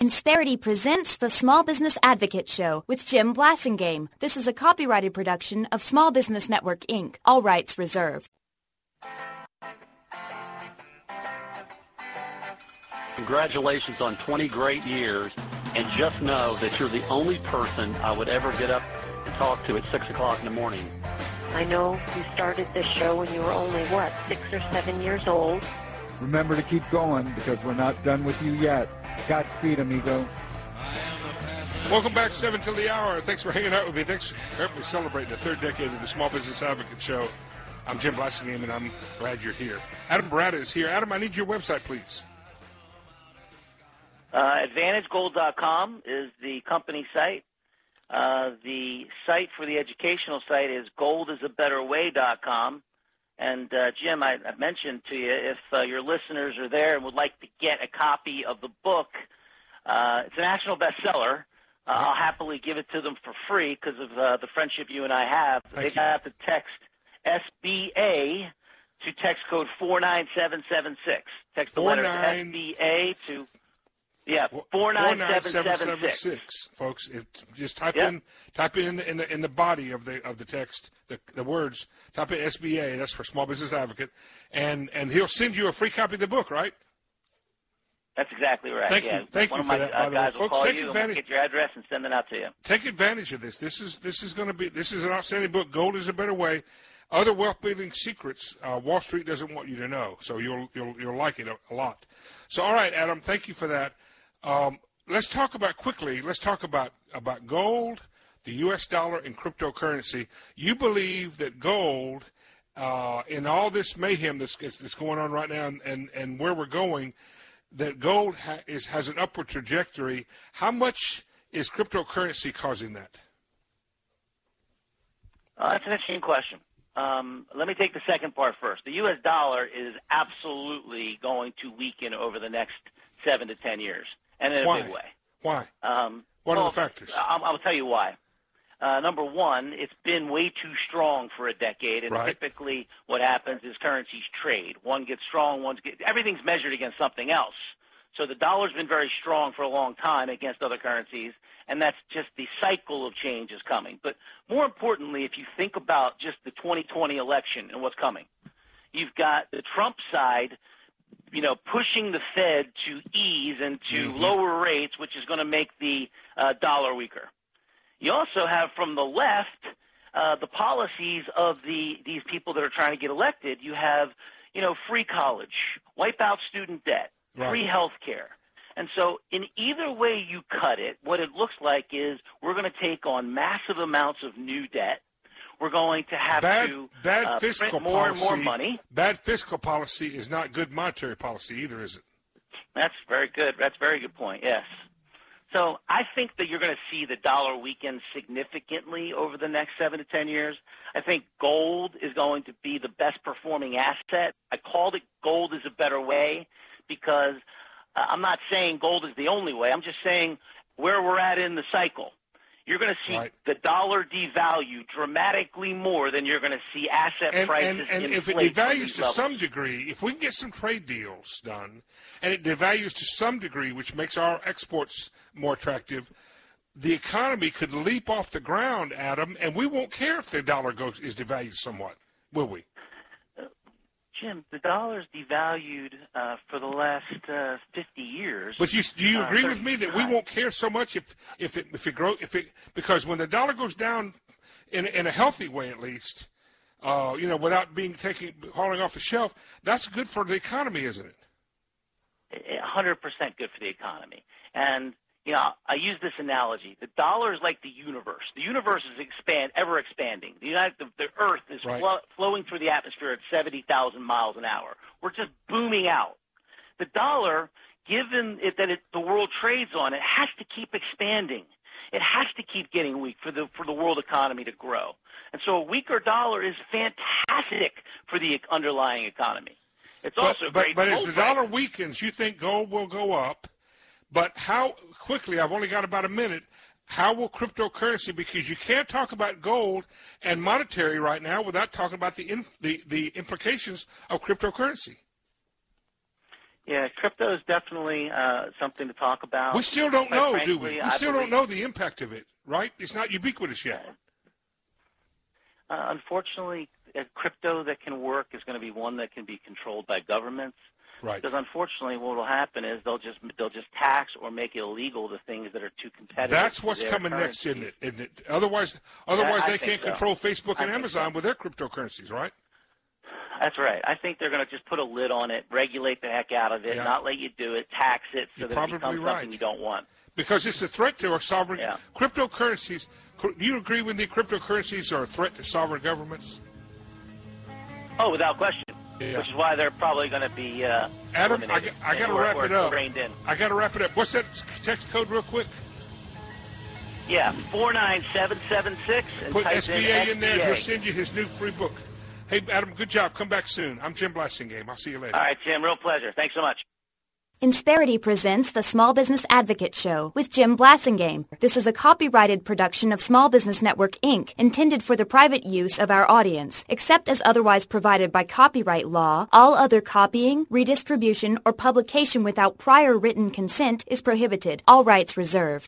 Insperity presents the Small Business Advocate Show with Jim Blasingame. This is a copyrighted production of Small Business Network, Inc., all rights reserved. Congratulations on 20 great years, and just know that you're the only person I would ever get up and talk to at 6 o'clock in the morning. I know you started this show when you were only, 6 or 7 years old? Remember to keep going, because we're not done with you yet. Godspeed, amigo. Welcome back, 7 till the hour. Thanks for hanging out with me. Thanks for helping me celebrate the third decade of the Small Business Advocate Show. I'm Jim Blasingame, and I'm glad you're here. Adam Baratta is here. Adam, I need your website, please. AdvantageGold.com is the company site. The site for the educational site is goldisabetterway.com. And, Jim, I mentioned to you, if your listeners are there and would like to get a copy of the book, it's a national bestseller. I'll happily give it to them for free because of the friendship you and I have. They have to text SBA to text code 49776. Text the letter SBA to 49776. Folks. Just type in the body of the text the words. Type in SBA. That's for Small Business Advocate, and he'll send you a free copy of the book, right? That's exactly right. Thank you for that. By the way, folks, take advantage. Get your address and send it out to you. Take advantage of this. This is an outstanding book. Gold is a Better Way. Other wealth building secrets Wall Street doesn't want you to know. So you'll like it a lot. So all right, Adam, thank you for that. Let's talk about gold, the U.S. dollar, and cryptocurrency. You believe that gold, in all this mayhem that's going on right now, and where we're going, that gold has an upward trajectory. How much is cryptocurrency causing that? That's an interesting question. Let me take the second part first. The U.S. dollar is absolutely going to weaken over the next 7 to 10 years, and in a big way. Why? What are the factors? I'll tell you why. Number one, it's been way too strong for a decade, and typically what happens is currencies trade. One gets strong, everything's measured against something else. So the dollar's been very strong for a long time against other currencies, and that's just the cycle of change is coming. But more importantly, if you think about just the 2020 election and what's coming, you've got the Trump side, pushing the Fed to ease and to lower rates, which is going to make the dollar weaker. You also have from the left the policies of these people that are trying to get elected. You have, free college, wipe out student debt, free health care. And so in either way you cut it, what it looks like is we're going to take on massive amounts of new debt. We're going to have to print more and more money. Bad fiscal policy is not good monetary policy either, is it? That's very good. That's a very good point, yes. So I think that you're going to see the dollar weaken significantly over the next 7 to 10 years. I think gold is going to be the best performing asset. I called it Gold is a Better Way because I'm not saying gold is the only way. I'm just saying where we're at in the cycle. You're going to see the dollar devalue dramatically more than you're going to see asset prices inflate. And if it devalues to some degree, if we can get some trade deals done, and it devalues to some degree, which makes our exports more attractive, the economy could leap off the ground, Adam, and we won't care if the dollar is devalued somewhat, will we? Jim, the dollar's devalued for the last 50 years. But do you agree with me that we won't care so much if it grows because when the dollar goes down in a healthy way at least, without falling off the shelf, that's good for the economy, isn't it? 100% good for the economy. And I use this analogy. The dollar is like the universe. The universe is ever expanding. The Earth is flowing through the atmosphere at 70,000 miles an hour. We're just booming out. The dollar, given the world trades on, it has to keep expanding. It has to keep getting weak for the world economy to grow. And so a weaker dollar is fantastic for the underlying economy. It's also great. But as the dollar weakens, you think gold will go up. But how quickly, I've only got about a minute, how will cryptocurrency, because you can't talk about gold and monetary right now without talking about the implications of cryptocurrency. Yeah, crypto is definitely something to talk about. We still don't know, frankly, do we? We still don't know the impact of it, right? It's not ubiquitous yet. Unfortunately, a crypto that can work is going to be one that can be controlled by governments. Right. Because unfortunately, what will happen is they'll just tax or make it illegal the things that are too competitive. That's what's coming next, isn't it? Otherwise they can't control Facebook and Amazon with their cryptocurrencies, right? That's right. I think they're going to just put a lid on it, regulate the heck out of it, not let you do it, tax it, so that it becomes something you don't want. Because it's a threat to our sovereign cryptocurrencies. Do you agree with me? Cryptocurrencies are a threat to sovereign governments. Oh, without question. Yeah. Which is why they're probably going to be Adam, I got to wrap it up. I got to wrap it up. What's that text code real quick? Yeah, 49776. Put SBA in there. He'll send you his new free book. Hey, Adam, good job. Come back soon. I'm Jim Blasingame. I'll see you later. All right, Jim. Real pleasure. Thanks so much. Insperity presents the Small Business Advocate Show with Jim Blasingame. This is a copyrighted production of Small Business Network, Inc., intended for the private use of our audience. Except as otherwise provided by copyright law, all other copying, redistribution, or publication without prior written consent is prohibited. All rights reserved.